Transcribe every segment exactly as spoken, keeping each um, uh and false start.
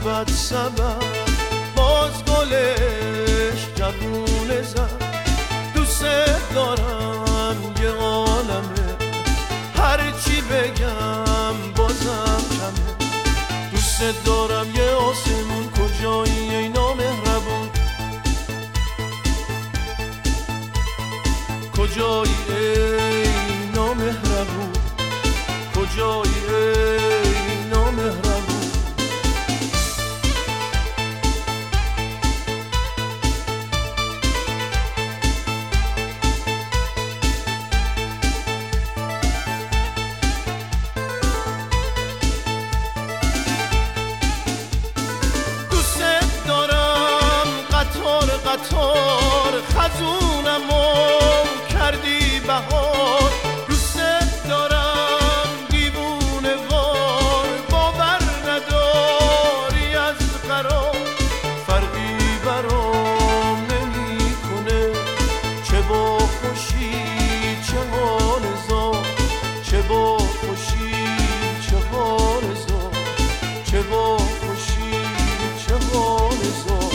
سبد سبد باز گلش جوونه زد. دوست دارم یه عالمه، هرچی بگم بازم کمه. دوست دارم یه آسمون، کجایی ای نامهربون؟ کجایی ای نامهربون؟ کجایی ای نامهربون؟ قطار خزونمو کردی بهار. دوست دارم دیوونه وار، باور نداری از قرار. فرقی برام نمی کنه، چه با خوشی چه حال زار. چه با خوشی چه حال زار. چه با خوشی چه حال زار.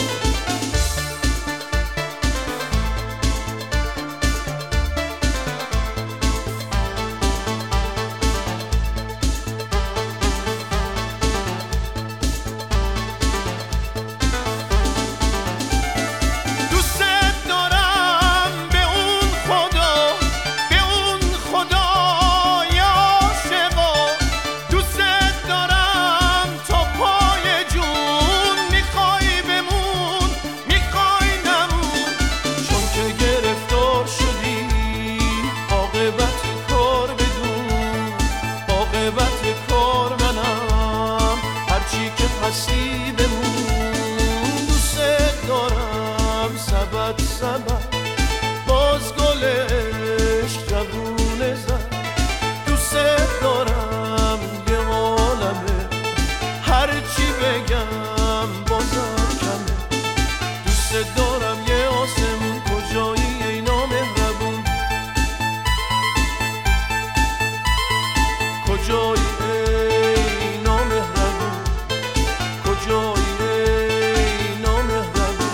هستی بمون. دوست دارم سبد سبد باز گلش جوونه زد. دوست دارم یه عالمه، هرچی بگم بازم کمه. دوست دارم یه آسمون، کجایی ای نامهربون؟ کجایی ای نامهربون؟ کجایی ای نامهربون؟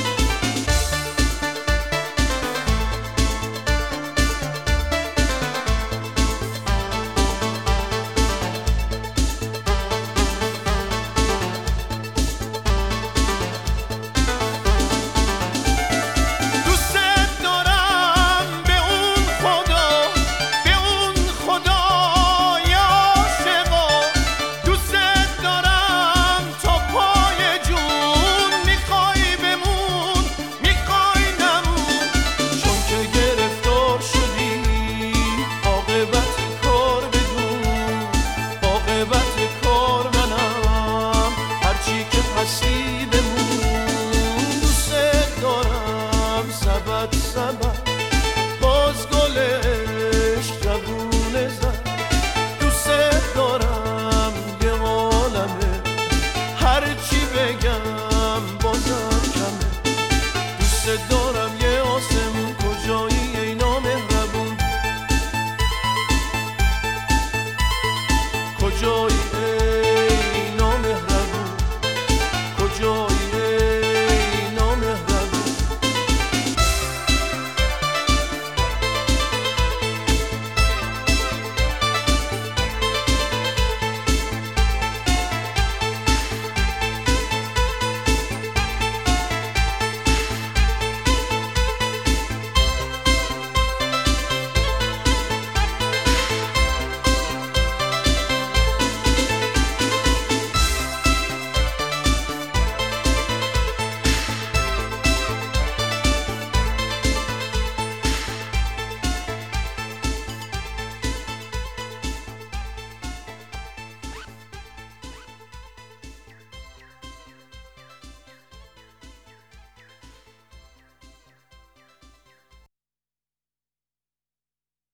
دوست دارم به اون خدا، به اون خدای عاشقا. دوست دارم تا پای جون، میخوای بمون میخوای نمون. چون که گرفتار شدی عاقبت کار بدون. عاقبت کار منم، هرچی که هستی بمون. دوست دارم سبد سبد باز گلش جوونه زد. دوست دارم یه عالمه، هرچی بگم بازم کمه. دوست دارم یه آسمون، کجایی ای نامهربون؟ کجایی